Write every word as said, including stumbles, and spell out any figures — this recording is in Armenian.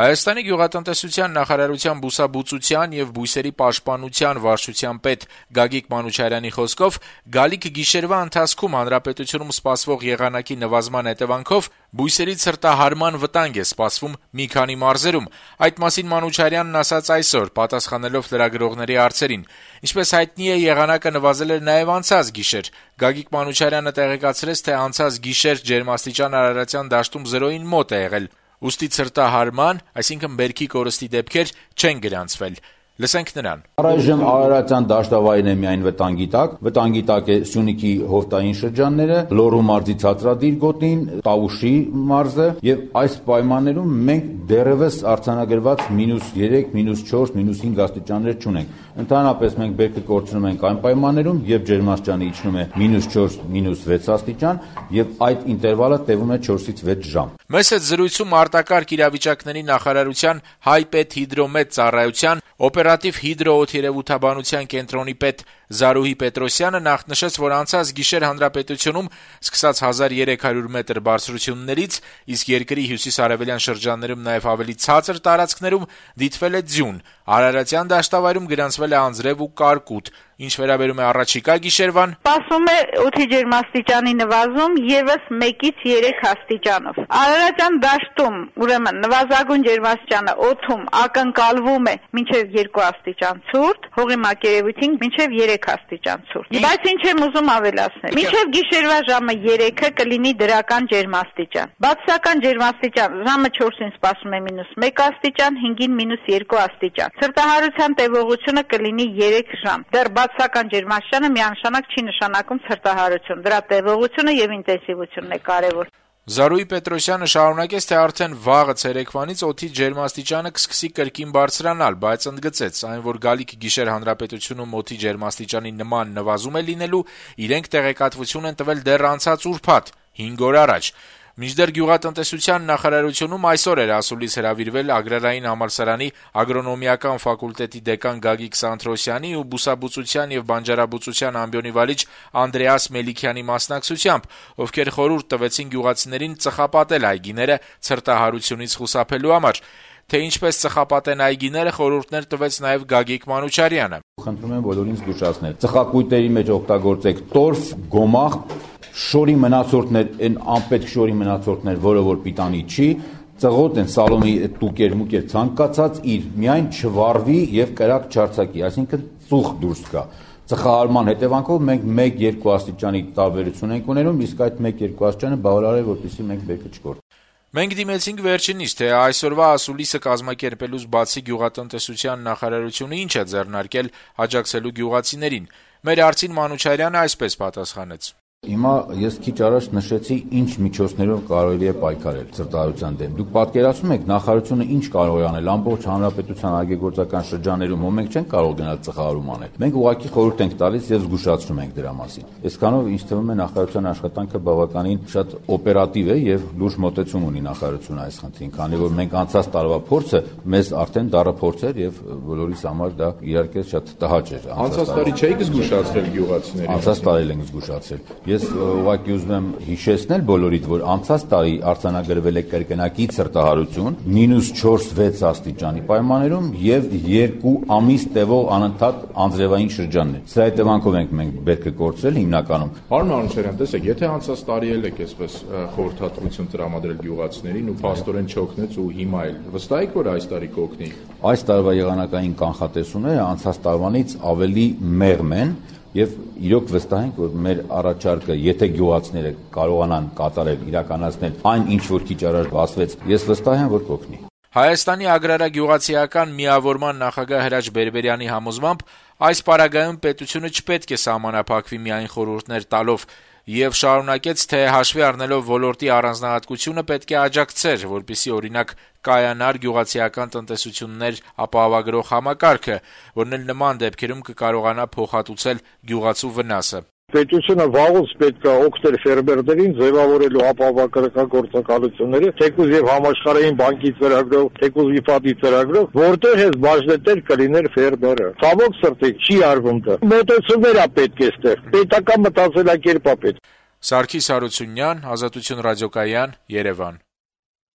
Հայաստանի գյուղատնտեսության նախարարության բուսաբուծության եւ բույսերի պաշտպանության վարչության պետ Գագիկ Մանուչարյանի խոսքով գալիք գիշերվա ընթացքում հանրապետությունում սպասվող եղանակի նվազման հետևանքով բույսերի ցրտահարման վտանգ է սպասվում մի քանի մարզերում։ Այդ մասին Մանուչարյանն ասաց այսօր, պատասխանելով լրագրողների հարցերին։ Ինչպես հայտնի է, եղանակը նվազել էր նաեւ անցած գիշեր։ Գագիկ Մանուչարյանը տեղեկացրեց, թե անցած գիշեր ջերմաստիճան Արարատյան դաշտում զրոյին մոտ է եղել։ Ուստի ցրտահարման, այսինքն բերքի կորստի դեպքեր չեն գրանցվել։ Լսենք նրան. Առայժմ Արարատյան դաշտավայրն է միայն վտանգի տակ, վտանգի տակ է Սյունիքի հովտային շրջանները, Լոռու մարզի ցածրադիր գոտին, Տավուշի մարզը, եւ այս պայմաններում մենք դեռևս արձանագրված մինուս երեք, մինուս չորս, մինուս հինգ աստիճաններ չունենք։ Ընդհանրապես մենք բերքը կորցնում ենք այն պայմաններում, երբ ջերմաստիճանը իջնում է մինուս չորս, մինուս վեց աստիճան, եւ այդ ինտերվալը տևում է չորսից վեց ժամ։ Մեծ այդ զրույցում արտակարգ իրավիճակների նախարարության Հայպետհիդրոմետ ծառայության օպերատիվ հիդրոօթերևութաբանության կենտրոնի պետ Զարուհի Պետրոսյանը նախնշեց, որ անցած գիշեր հանրապետությունում սկսած հազար երեք հարյուր մետր բարձրություններից, իսկ երկրի հյուսիս-արևելյան շրջաններում նաև ավելի ցածր տարածքներում դիտվել է ձյուն։ Արարատյան դաշտավայրում գրանցվել է անձրև ու կարկուտ։ Ինչ վերաբերում է առաջիկա գիշերվան, սպասվում է օդի ջերմաստիճանի նվազում ևս մեկից երեք աստիճանով։ Արարատյան դաշտում, ուրեմն նվազագույն ջերմաստիճանը օդում ակնկալվում է մինչև երկու աստիճան ցուրտ, հողի մակերևույթին մինչև երեք աստիճան ցուրտ։ Բայց ինչ եմ ուզում ավելացնել, մինչև գիշերվա ժամը երեքը կլինի դրական ջերմաստիճան։ Բացասական ջերմաստիճան ժամը չորսին սպասվում է մինուս մեկ աստիճան, հինգին մինուս երկու աստիճան։ Ցրտահարության տևողությունը կլինի երեք ժամ։ Դեռ բացասական ջերմաստիճանը միանշանակ չի նշանակում ցրտահարություն։ Դրա տևողությունը եւ ինտենսիվությունն է կարեւոր։ Զարուհի Պետրոսյանը շարունակեց, թե արդեն վաղը ցերեկվանից օդի ջերմաստիճանը կսկսի կրկին բարձրանալ, բայց ընդգծեց, այն որ գալիք գիշեր հանրապետությունում օդի ջերմաստիճանի նման նվազում է լինելու, իրենք տեղեկատվություն են տվել դեռ անցած ուրբաթ, հինգ օր առաջ։ Մինչդեռ գյուղատնտեսության նախարարությունում այսօր էր ասուլիս հրավիրվել Ագրարային համալսարանի ագրոնոմիական ֆակուլտետի դեկան Գագիկ Սանթրոսյանի ու բուսաբուծության եւ բանջարաբուծության ամբիոնի վարիչ Անդրեաս Մելիքյանի մասնակցությամբ, ովքեր խորհուրդ տվեցին գյուղացիներին ծխապատել այգիները ցրտահարությունից խուսափելու համար։ Թե ինչպես ծխապատեն այգիները, խորհուրդներ տվեց նաեւ Գագիկ Մանուչարյանը։ Խնդրում եմ բոլորին զգուշացնել։ Ծխակույտերի մեջ օգտագործեք տորֆ, գոմաղ, շորի մնացորդներ, այն անպետք շորի մնացորդներ, որը որ պիտանի չի, ծղոտ են սալոմի տուկեր մուկեր ցանկացած իր միայն չվառվի եւ կրակ չարցակի, այսինքն ծուխ դուրս գա։ Ծխահարման հետևանքով մենք մեկ երկու աստիճանի տարբերություն ենք ունենում, իսկ այդ մեկ երկու աստիճանը բավարար է, որպեսզի մենք բերքը չկորցնենք։ Մենք դիմեցինք վերջինիս, թե այսօրվա ասուլիսը կազմակերպելուց բացի գյուղատնտեսության նախարարությունը ինչ է ձեռնարկել աջակցելու գյուղացիներին։ Մեր հարցին Մանուչարյանը այսպես պատասխանեց. Հիմա ես քիչ առաջ նշեցի ինչ միջոցներով կարելի է պայքարել ցրտահարության դեմ։ Դուք պատկերացնում եք նախարարությունը ինչ կարող է անել ամբողջ հանրապետության այգեգործական շրջաներում, ո մենք չենք կարող գնալ ծխահարում անել։ Մենք ուղղակի խորհուրդ ենք տալիս եւ զգուշացնում ենք դրա մասին։ Այսքանով ինձ թվում է նախարարության աշխատանքը բավականին շատ օպերատիվ է եւ լուրջ մոտեցում ունի նախարարությունը այս խնդրին, քանի որ մենք անցած տարվա փորձը մեզ արդեն դառը փորձ էր եւ բոլորիս համար դա իհարկե շատ տհաճ էր։ Անցած տարի չէիք զգուշացրել գյուղացիներին։ Անցած տարի ենք զգուշացրել։ Ես ուղղակի ուզում եմ հիշեցնել բոլորիդ, որ անցած տարի արձանագրվել է կրկնակի ցրտահարություն մինուս չորս վեց աստիճանի պայմաններում եւ երկու ամիս տևող անընդհատ անձրևային շրջաններ։ Սրա հետևանքով ենք մենք բերքը կորցրել հիմնականում։ Պարոն Մանուչարյան, տեսեք, եթե անցած տարի էլ եք այսպես խորհրդատվություն տրամադրել գյուղացիներին ու փաստորեն չօգնեց ու հիմա էլ վստահ եք, որ այս տարի կօգնի։ Այս տարվա եղանակային կանխատեսումները անցած տարվանից ավելի մեղմ են։ Եվ իրոք վստահ ենք, որ մեր առաջարկը, եթե գյուղացիները կարողանան կատարել, իրականացնել այն, ինչ որ քիչ առաջ ասվեց, ես վստահ եմ, որ կօգնի։ Հայաստանի ագրարագյուղացիական միավորման նախագահ Հրաչ Բերբերյանի համոզմամբ այս պարագայում պետությունը չպետք է սահմանափակվի միայն խորհուրդներ տալով եւ շարունակեց, թե հաշվի առնելով ոլորտի առանձնահատկությունը պետք է աջակցեր, որպեսզի օրինակ կայանար գյուղացիական տնտեսություններ ապահովագրող համակարգը, որն էլ նման դեպքերում կկարողանա փոխհատուցել գյուղացու վնասը։ Պետությունը վաղուց պետք է օգներ ֆերմերներին ձևավորելու ապահովագրական գործակալությունները, թեկուզ եւ համաշխարհային բանկի ծրագրով, թեկուզ ԻՖԱԴ-ի ծրագրով, որտեղ այս բաժնետեր կլիներ ֆերմերը։ Ցավոք սրտի չի արվում դա։ Մոտեցումներ է պետք է ստեղ։ Պետական մտածելակերպ է պետք։ Սարգիս Հարությունյան, Ազատություն ռադիոկայան, Երևան։